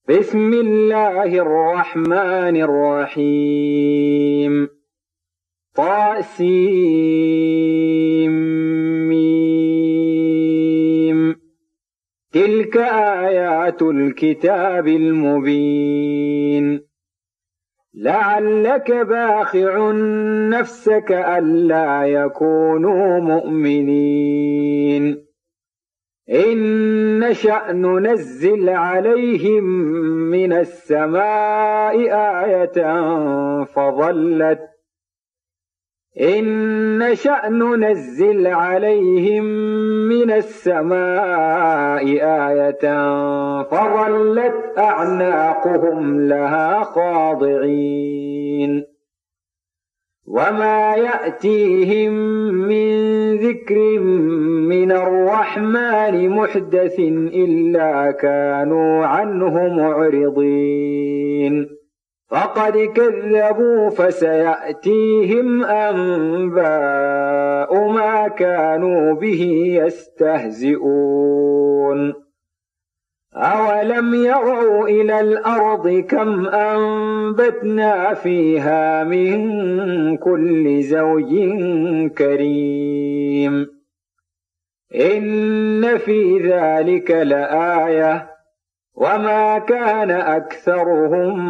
بسم الله الرحمن الرحيم. طاسيم. تلك آيات الكتاب المبين. لعلك باخع نفسك ألا يكونوا مؤمنين. إن نشأ ننزل عليهم من السماء آية فظلت أعناقهم لها خاضعين. وما يأتيهم من ذكر من الرحمن محدث إلا كانوا عنه معرضين. فقد كذبوا فسيأتيهم أنباء ما كانوا به يستهزئون. أولم يروا إلى الأرض كم أنبتنا فيها من كل زوج كريم. إن في ذلك لآية وما كان أكثرهم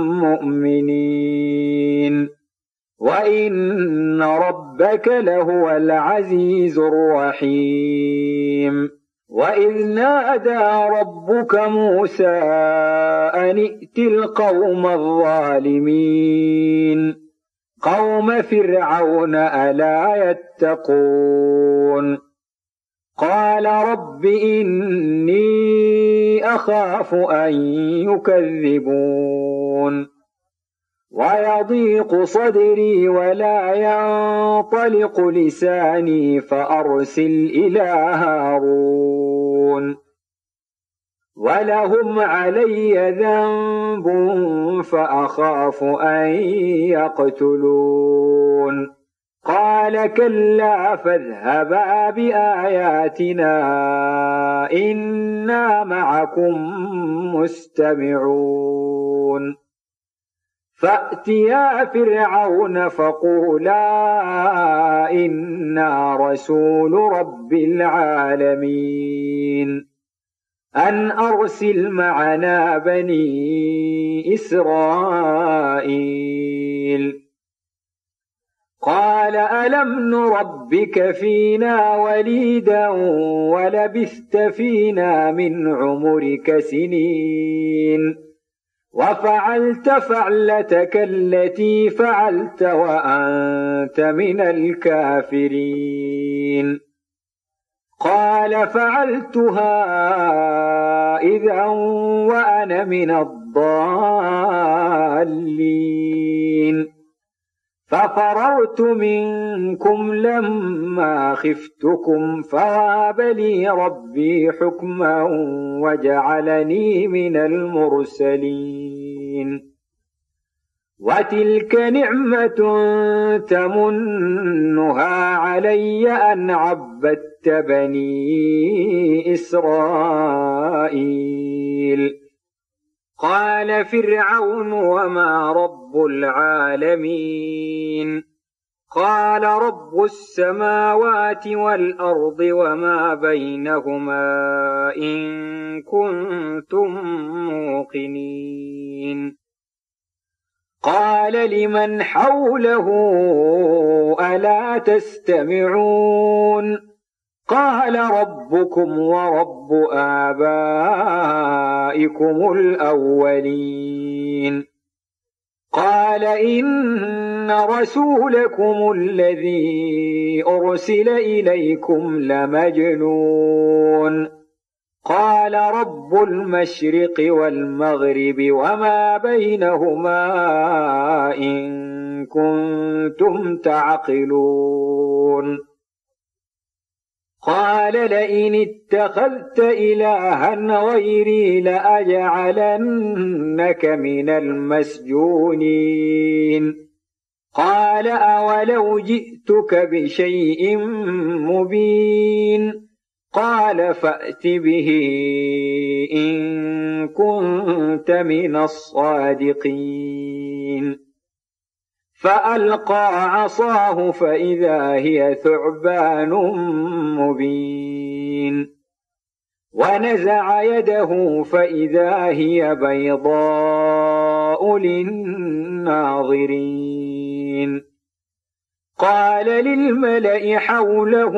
مؤمنين وإن ربك لهو العزيز الرحيم. وإذ نادى ربك موسى أن ائت القوم الظالمين قوم فرعون ألا يتقون. قال رب إني أخاف أن يكذبون ويضيق صدري ولا ينطلق لساني فأرسل إلى هارون ولهم علي ذنب فأخاف أن يقتلون. قال كلا فاذهبا بآياتنا إنا معكم مستمعون. فأتيا فرعون فقولا إنا رسول رب العالمين أن أرسل معنا بني إسرائيل. قال ألم نربك فينا وليدا ولبثت فينا من عمرك سنين وفعلت فعلتك التي فعلت وأنت من الكافرين. قال فعلتها إذا وأنا من الضالين. ففررت منكم لما خفتكم فوهب لي ربي حكما وجعلني من المرسلين. وتلك نعمة تمنها علي أن عبدت بني إسرائيل. قال فرعون وما رب العالمين. قال رب السماوات والأرض وما بينهما إن كنتم موقنين. قال لمن حوله ألا تستمعون. قال ربكم ورب آبائكم الأولين. قال إن رسولكم الذي أرسل إليكم لمجنون. قال رب المشرق والمغرب وما بينهما إن كنتم تعقلون. قال لئن اتخذت إلها غيري لأجعلنك من المسجونين. قال أولو جئتك بشيء مبين. قال فأت به إن كنت من الصادقين فألقى عصاه فإذا هي ثعبان مبين ونزع يده فإذا هي بيضاء للناظرين قال للملأ حوله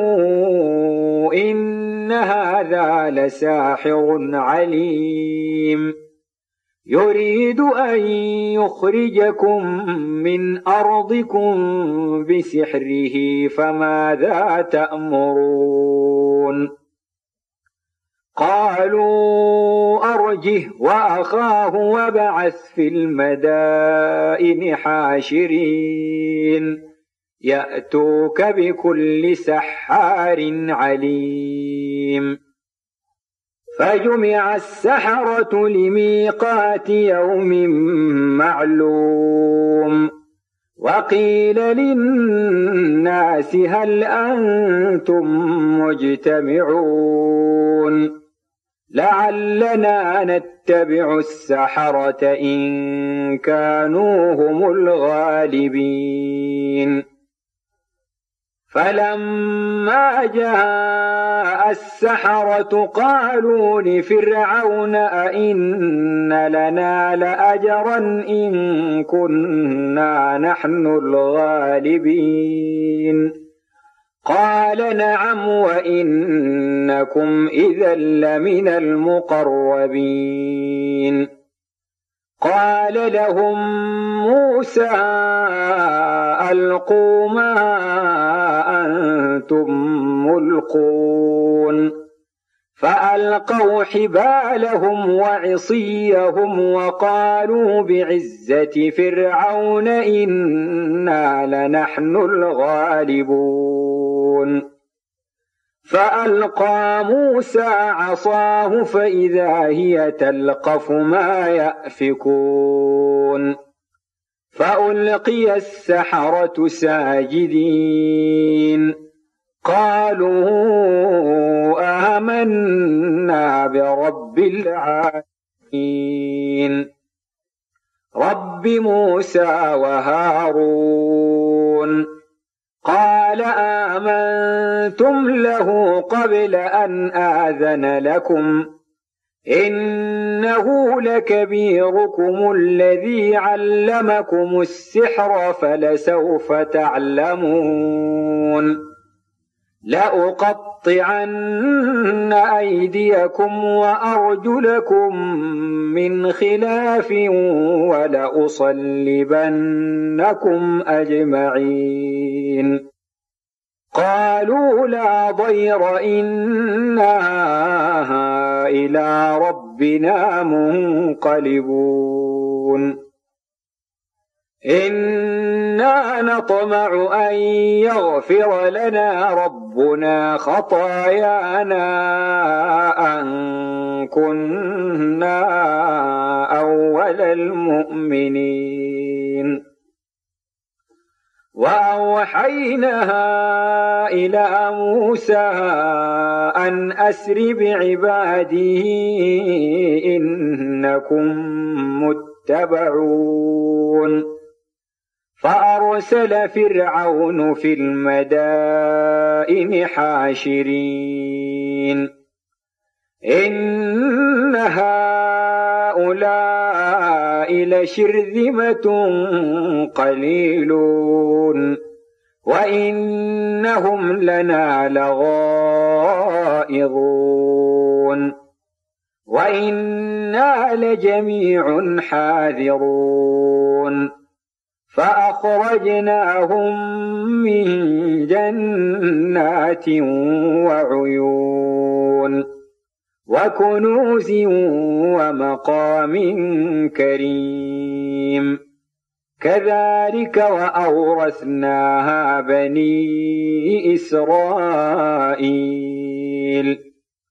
إن هذا لساحر عليم يريد أن يخرجكم من أرضكم بسحره فماذا تأمرون قالوا أرجه وأخاه وابعث في المدائن حاشرين يأتوك بكل سحار عليم فجمع السحرة لميقات يوم معلوم وقيل للناس هل أنتم مجتمعون لعلنا نتبع السحرة إن كانوا هم الغالبين فلما جاء السحرة قالوا لفرعون أئن لنا لأجرا إن كنا نحن الغالبين قال نعم وإنكم إذا لمن المقربين قال لهم موسى ألقوا ما أنتم ملقون فألقوا حبالهم وعصيهم وقالوا بعزة فرعون إنا لنحن الغالبون فألقى موسى عصاه فإذا هي تلقف ما يأفكون فألقي السحرة ساجدين قالوا آمنا برب العالمين رب موسى وهارون قال آمنتم له قبل أن آذن لكم إنه لكبيركم الذي علمكم السحر فلسوف تعلمون لأقطعن أيديكم وأرجلكم من خلاف ولأصلبنكم أجمعين قالوا لا ضير إنا إلى ربنا منقلبون إنا نطمع أن يغفر لنا ربنا خطايانا أن كنا أول المؤمنين وأوحينا إلى موسى أن أسر بعبادي إنكم متبعون فأرسل فرعون في المدائن حاشرين إن هؤلاء لشرذمة قليلون وإنهم لنا لغائظون وإنا لجميع حاذرون فأخرجناهم من جنات وعيون وكنوز ومقام كريم كذلك وأورثناها بني إسرائيل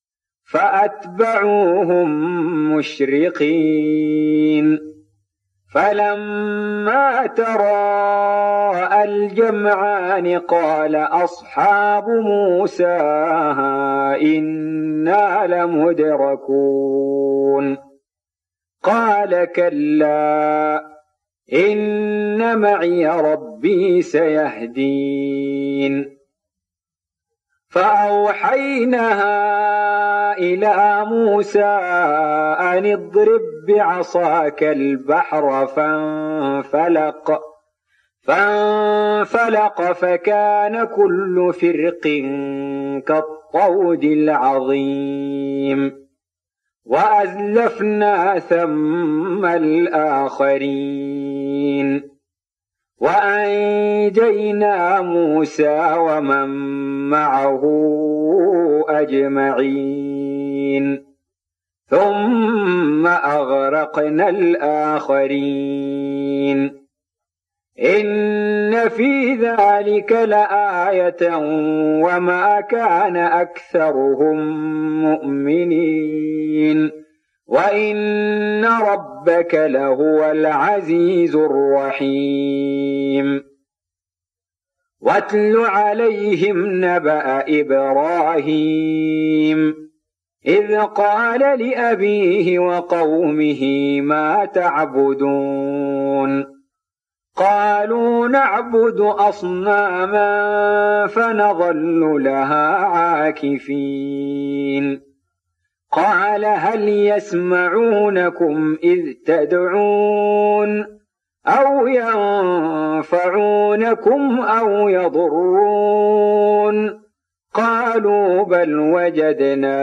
فأتبعوهم مشرقين فلما تراءى الجمعان قال أصحاب موسى إنا لمدركون قال كلا إن معي ربي سيهدين فأوحينا إلى موسى أن اضرب بعصاك البحر فانفلق فكان كل فرق كالطود العظيم وأزلفنا ثم الآخرين وأنجينا موسى ومن معه أجمعين ثم أغرقنا الآخرين إن في ذلك لآية وما كان أكثرهم مؤمنين وإن ربك لهو العزيز الرحيم واتل عليهم نبأ إبراهيم إذ قال لأبيه وقومه ما تعبدون قالوا نعبد أصناما فنظل لها عاكفين قال هل يسمعونكم إذ تدعون أو ينفعونكم أو يضرون قالوا بل وجدنا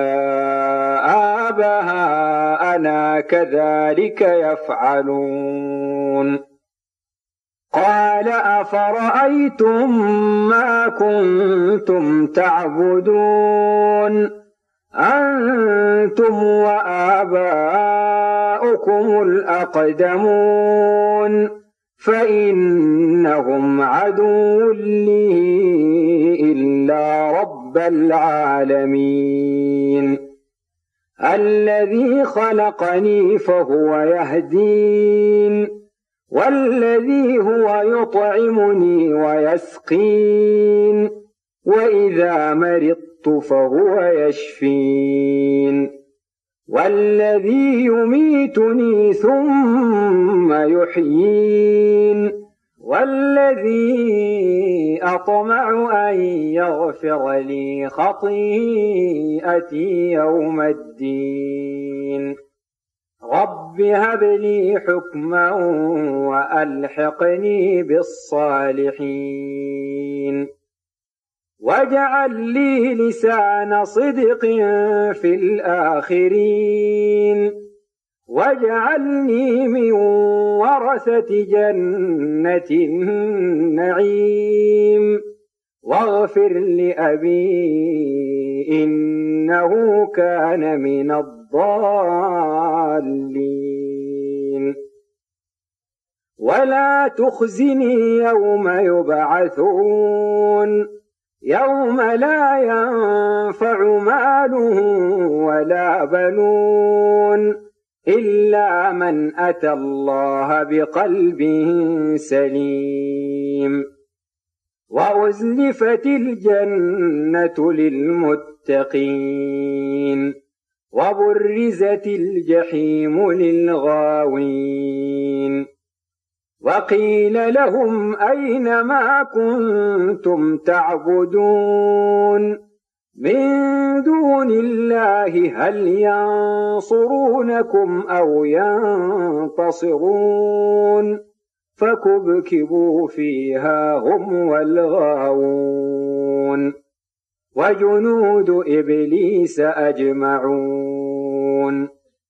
آباءنا كذلك يفعلون قال أفرأيتم ما كنتم تعبدون أنتم وآباؤكم الأقدمون فإنهم عدو لي إلا رب العالمين الذي خلقني فهو يهدين والذي هو يطعمني ويسقين وإذا مرضت فهو يشفين والذي يميتني ثم يحيين والذي أطمع أن يغفر لي خطيئتي يوم الدين رب هب لي حكما وألحقني بالصالحين واجعل لي لسان صدق في الآخرين واجعلني من ورثة جنة النعيم واغفر لأبي إنه كان من الضالين ولا تخزني يوم يبعثون يوم لا ينفع مال ولا بنون إلا من أتى الله بقلب سليم وأزلفت الجنة للمتقين وبرزت الجحيم للغاوين وقيل لهم أين ما كنتم تعبدون من دون الله هل ينصرونكم أو ينتصرون فكبكبوا فيها هم والغاوون وجنود إبليس أجمعون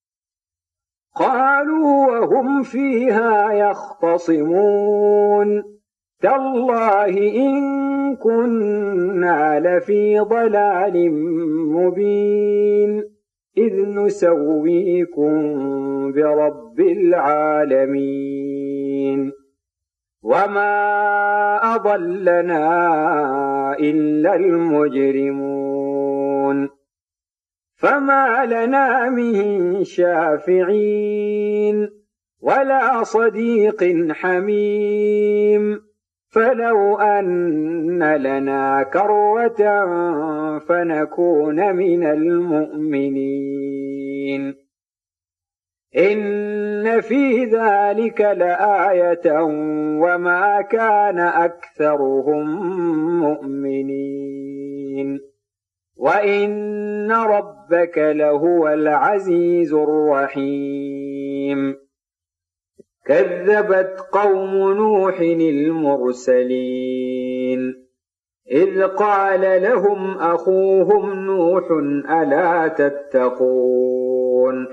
قالوا وهم فيها يختصمون تالله إن كنا لفي ضلال مبين إذ نسويكم برب العالمين وما أضلنا إلا المجرمون فما لنا من شافعين ولا صديق حميم فلو أن لنا كرة فنكون من المؤمنين إن في ذلك لآية وما كان أكثرهم مؤمنين وإن ربك لهو العزيز الرحيم كذبت قوم نوح المرسلين إذ قال لهم أخوهم نوح ألا تتقون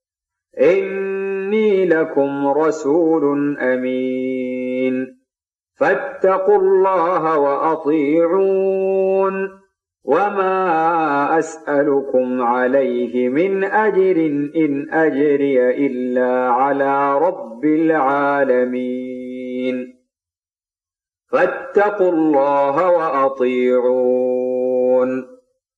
إني لكم رسول أمين فاتقوا الله وأطيعون وما أسألكم عليه من أجر إن أجري إلا على رب العالمين فاتقوا الله وأطيعون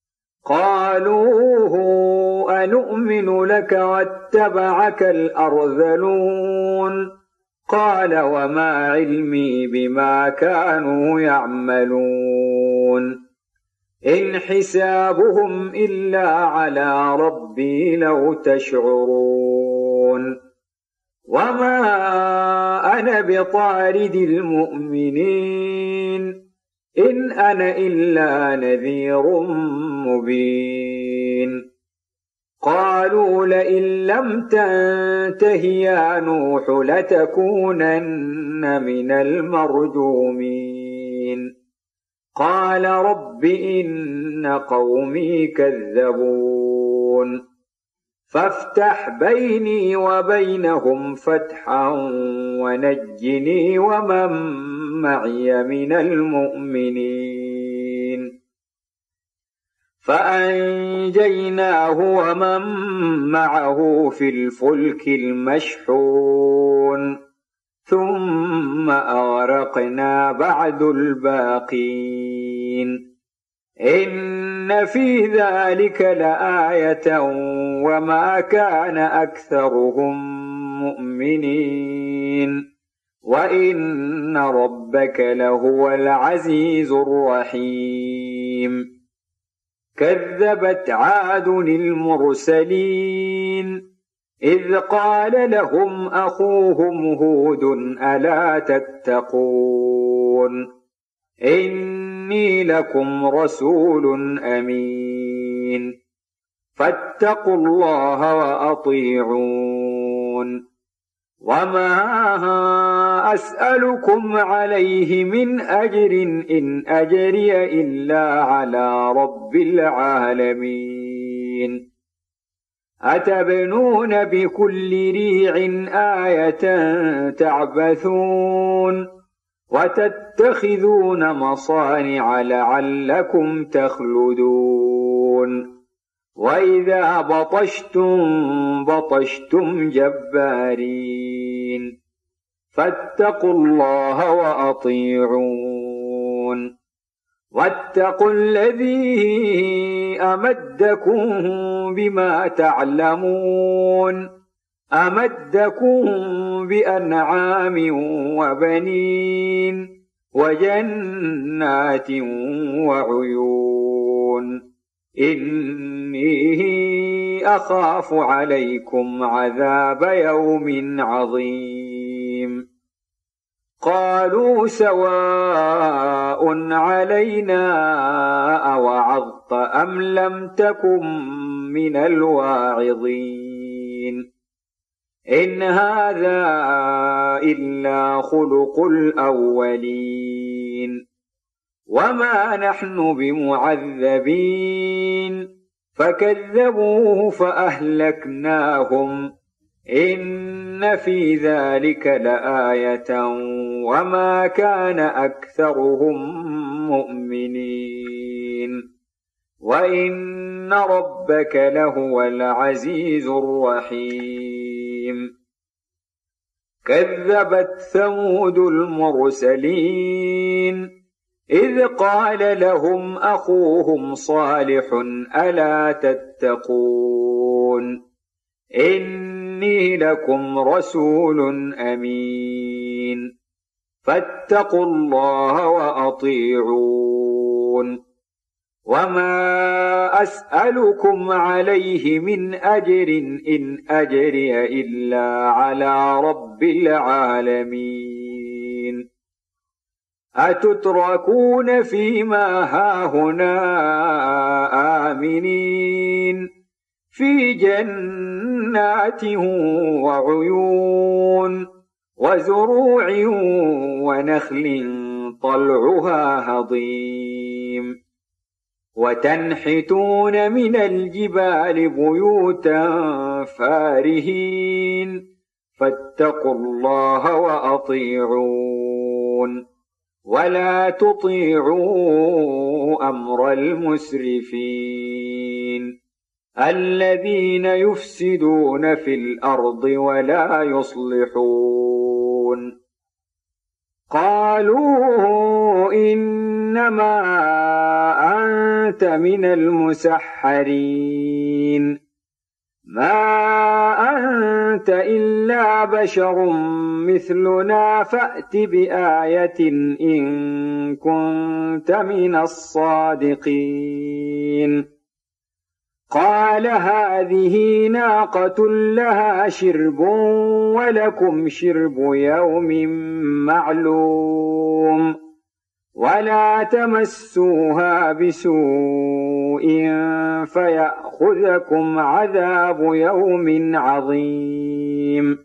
قالوا أنؤمن لك واتبعك الأرذلون قال وما علمي بما كانوا يعملون إن حسابهم إلا على ربي لو تشعرون وما أنا بطارد المؤمنين إن أنا إلا نذير مبين قالوا لئن لم تنته يا نوح لتكونن من المرجومين قال رب إن قومي كذبون فافتح بيني وبينهم فتحا ونجني ومن معي من المؤمنين فأنجيناه ومن معه في الفلك المشحون ثم أغرقنا بعد الباقين إن في ذلك لآية وما كان أكثرهم مؤمنين وإن ربك لهو العزيز الرحيم كذبت عاد المرسلين إذ قال لهم أخوهم هود ألا تتقون إني لكم رسول أمين فاتقوا الله وأطيعون وما أسألكم عليه من أجر إن أجري إلا على رب العالمين أتبنون بكل ريع آية تعبثون وتتخذون مصانع لعلكم تخلدون وإذا بطشتم جبارين فاتقوا الله وأطيعون واتقوا الذي أمدكم بما تعلمون أمدكم بأنعام وبنين وجنات وعيون إني أخاف عليكم عذاب يوم عظيم قالوا سواء علينا أوعظت أم لم تكن من الواعظين إن هذا إلا خلق الأولين وما نحن بمعذبين فكذبوه فأهلكناهم إن في ذلك لآية وما كان أكثرهم مؤمنين وإن ربك لهو العزيز الرحيم كذبت ثمود المرسلين إذ قال لهم أخوهم صالح ألا تتقون إني إني لكم رسول أمين فاتقوا الله وأطيعون وما أسألكم عليه من أجر إن أجري إلا على رب العالمين أتتركون فيما هاهنا آمنين في جنات وعيون وزروع ونخل طلعها هضيم وتنحتون من الجبال بيوتا فارهين فاتقوا الله وأطيعون ولا تطيعوا أمر المسرفين الذين يفسدون في الأرض ولا يصلحون قالوا إنما أنت من المسحرين ما أنت إلا بشر مثلنا فأت بآية إن كنت من الصادقين قال هذه ناقة لها شرب ولكم شرب يوم معلوم ولا تمسوها بسوء فيأخذكم عذاب يوم عظيم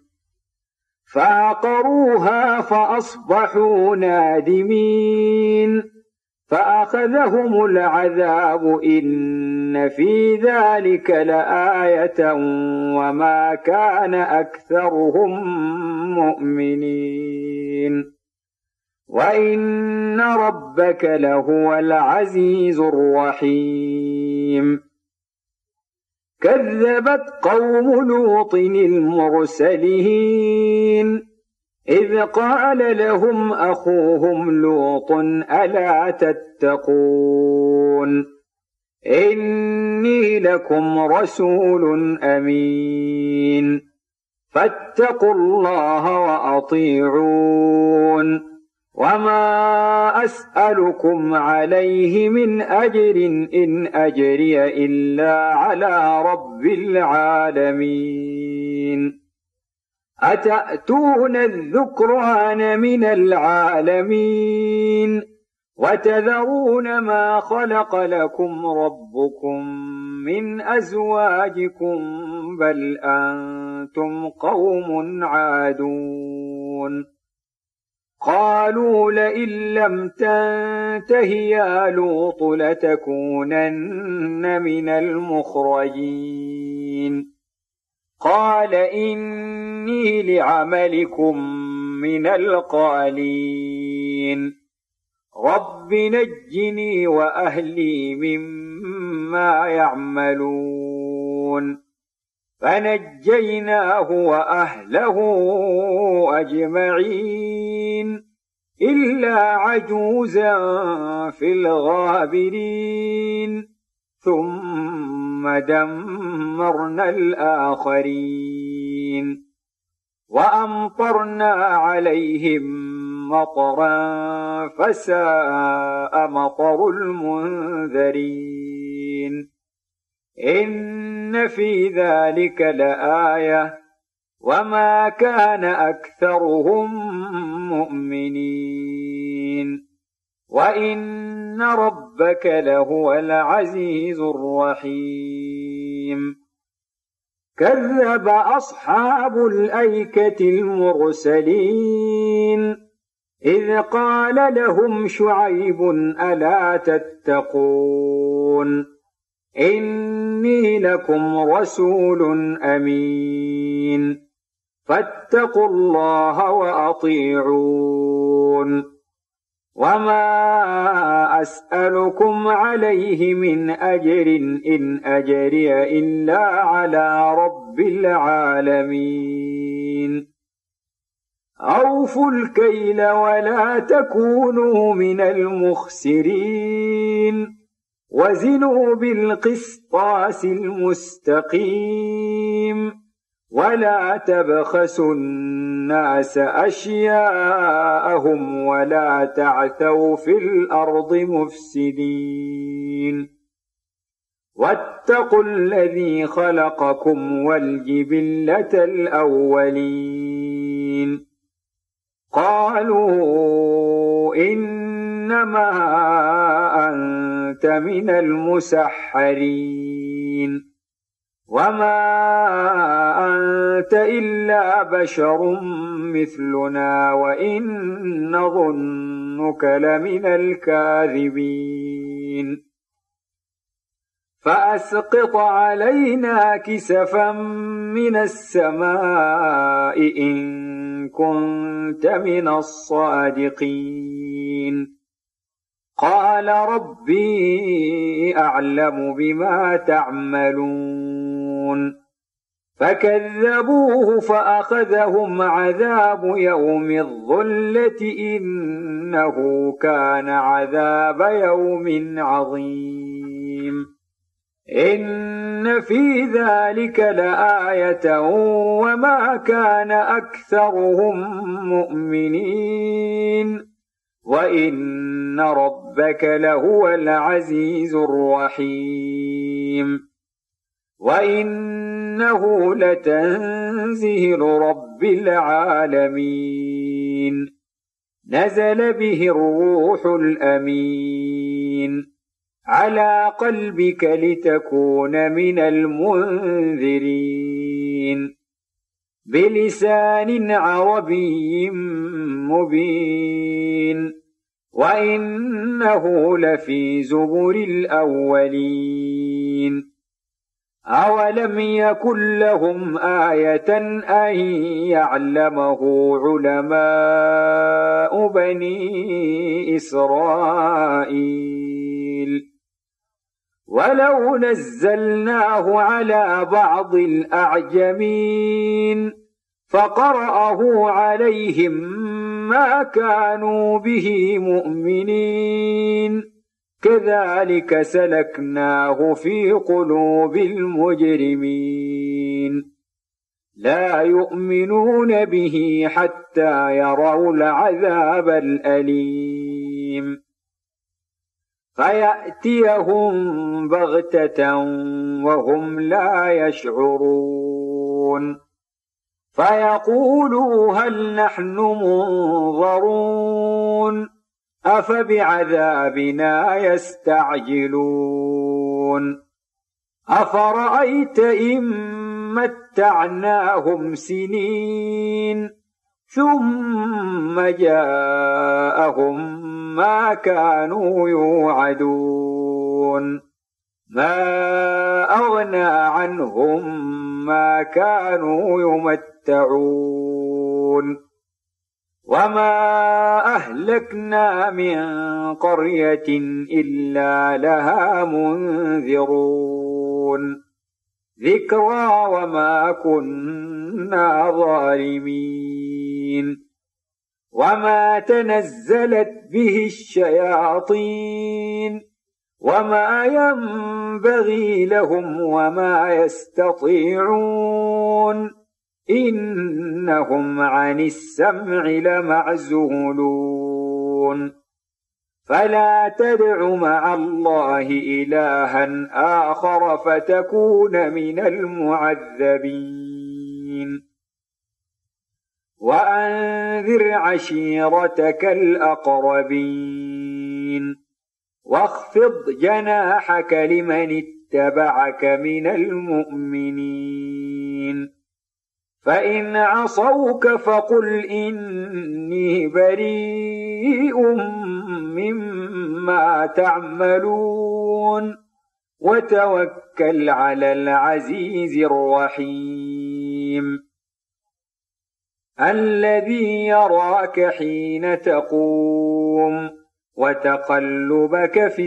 فعقروها فأصبحوا نادمين فأخذهم العذاب إن في ذلك لآية وما كان أكثرهم مؤمنين وإن ربك لهو العزيز الرحيم كذبت قوم لوط المرسلين إذ قال لهم أخوهم لوط ألا تتقون إني لكم رسول أمين فاتقوا الله وأطيعون وما أسألكم عليه من أجر إن أجري إلا على رب العالمين أتأتون الذكران من العالمين وتذرون ما خلق لكم ربكم من أزواجكم بل أنتم قوم عادون قالوا لئن لم تنته يا لوط لتكونن من المخرجين قال إني لعملكم من القالين رب نجني وأهلي مما يعملون فنجيناه وأهله أجمعين إلا عجوزا في الغابرين ثم دمرنا الآخرين وأمطرنا عليهم مطرا فساء مطر المنذرين إن في ذلك لآية وما كان أكثرهم مؤمنين وإن ربك لهو العزيز الرحيم كذب أصحاب الأيكة المرسلين إذ قال لهم شعيب ألا تتقون إني لكم رسول أمين فاتقوا الله وأطيعون وما أسألكم عليه من أجر إن أجري إلا على رب العالمين أوفوا الكيل ولا تكونوا من المخسرين وزنوا بالقسطاس المستقيم ولا تبخسوا الناس أشياءهم ولا تعثوا في الأرض مفسدين واتقوا الذي خلقكم والجبلة الأولين قالوا إنما أنت من المسحرين وما أنت إلا بشر مثلنا وإن نظنك لمن الكاذبين فأسقط علينا كسفا من السماء إن كنت من الصادقين قال ربي أعلم بما تعملون فكذبوه فأخذهم عذاب يوم الظلة إنه كان عذاب يوم عظيم إن في ذلك لآية وما كان أكثرهم مؤمنين وإن ربك لهو العزيز الرحيم وإنه لتنزيل رب العالمين نزل به الروح الأمين على قلبك لتكون من المنذرين بلسان عربي مبين وإنه لفي زبر الأولين أولم يكن لهم آية أن يعلمه علماء بني إسرائيل ولو نزلناه على بعض الأعجمين فقرأه عليهم ما كانوا به مؤمنين كذلك سلكناه في قلوب المجرمين لا يؤمنون به حتى يروا العذاب الأليم فيأتيهم بغتة وهم لا يشعرون فيقولوا هل نحن منظرون أفبعذابنا يستعجلون أفرأيت إن متعناهم سنين ثم جاءهم ما كانوا يوعدون ما أغنى عنهم ما كانوا يمتعون وما أهلكنا من قرية إلا لها منذرون ذكرى وما كنا ظالمين وما تنزلت به الشياطين وما ينبغي لهم وما يستطيعون إنهم عن السمع لمعزولون فلا تدع مع الله إلها آخر فتكون من المعذبين وأنذر عشيرتك الأقربين واخفض جناحك لمن اتبعك من المؤمنين فإن عصوك فقل إني بريء مما تعملون وتوكل على العزيز الرحيم الذي يراك حين تقوم وتقلبك في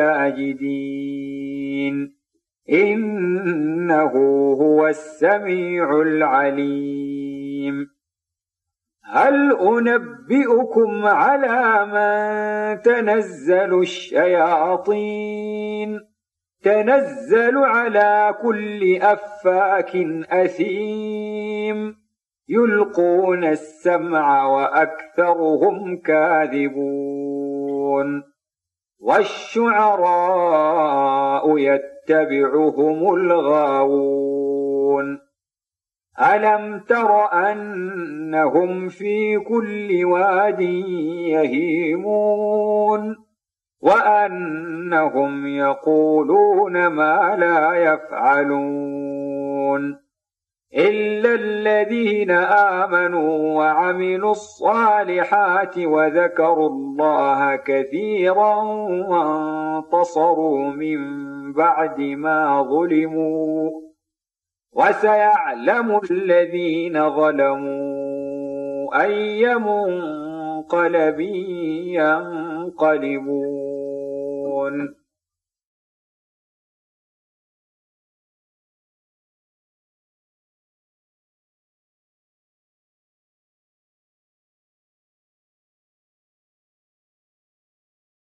الساجدين إنه هو السميع العليم هل أنبئكم على من تنزل الشياطين تنزل على كل أفاك أثيم يلقون السمع وأكثرهم كاذبون والشعراء يتبعهم الغاوون ألم تر أنهم في كل واد يهيمون وأنهم يقولون ما لا يفعلون إلا الذين آمنوا وعملوا الصالحات وذكروا الله كثيرا وانتصروا من بعد ما ظلموا وسيعلم الذين ظلموا أي منقلب ينقلبون.